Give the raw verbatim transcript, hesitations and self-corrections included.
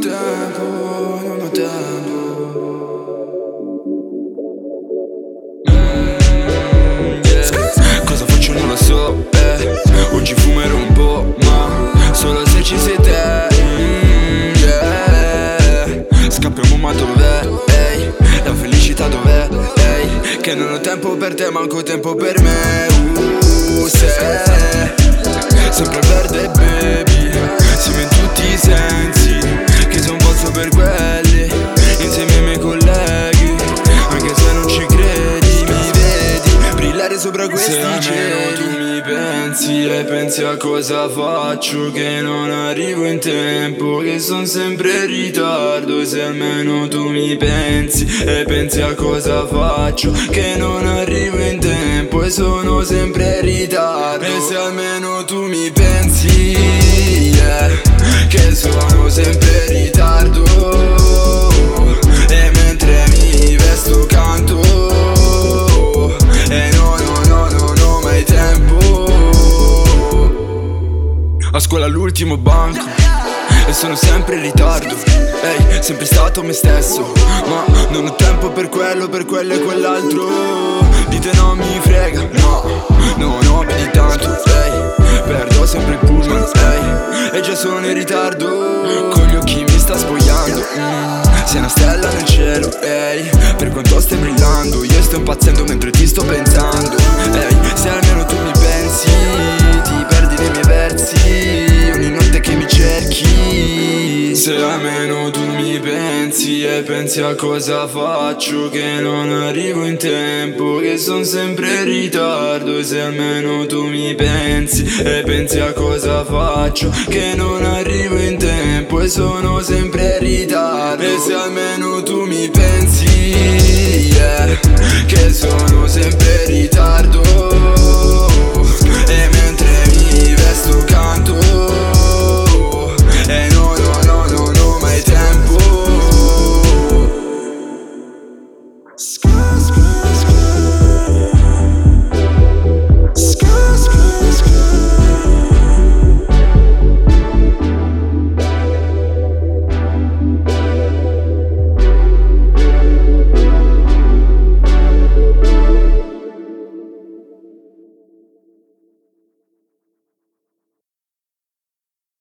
tempo, non ho tempo. Cosa faccio non lo so, eh. Oggi fumerò un po', ma solo se ci sei te, mm, yeah. Scappiamo ma dov'è, ehi? La felicità dov'è, ehi? Che non ho tempo per te, manco tempo per me. Uh, se sempre verde baby, siamo in tutti i sensi, che son pazzo per quelli, insieme ai miei colleghi. Anche se non ci credi, mi vedi brillare sopra questi cieli. Se almeno tu mi pensi e pensi a cosa faccio, che non arrivo in tempo, che son sempre in ritardo. Se almeno tu mi pensi e pensi a cosa faccio, che non arrivo in tempo e sono sempre in ritardo. E se almeno tu mi pensi, yeah, che sono sempre in ritardo, e mentre mi vesto canto, e no, no, no, no, no, mai tempo. A scuola all'ultimo banco e sono sempre in ritardo. Ehi, hey, sempre stato me stesso, ma non ho tempo per quello, per quello e quell'altro. Dite non mi frega, no, no, no, più di tanto. Ehi, hey, perdo sempre il pullman, ehi, hey, e già sono in ritardo. Con gli occhi mi sta spogliando, mm, sei una stella nel cielo, ehi, hey, per quanto stai brillando. Io sto impazzendo mentre ti sto pensando. Ehi, hey, se almeno tu mi pensi, ti perdi nei miei versi, ogni notte che mi cerchi. Se almeno tu mi pensi e pensi a cosa faccio, che non arrivo in tempo, che son sempre in ritardo. E se almeno tu mi pensi e pensi a cosa faccio, che non arrivo in tempo e sono sempre in ritardo. E se almeno tu mi pensi, yeah, che sono sempre in ritardo,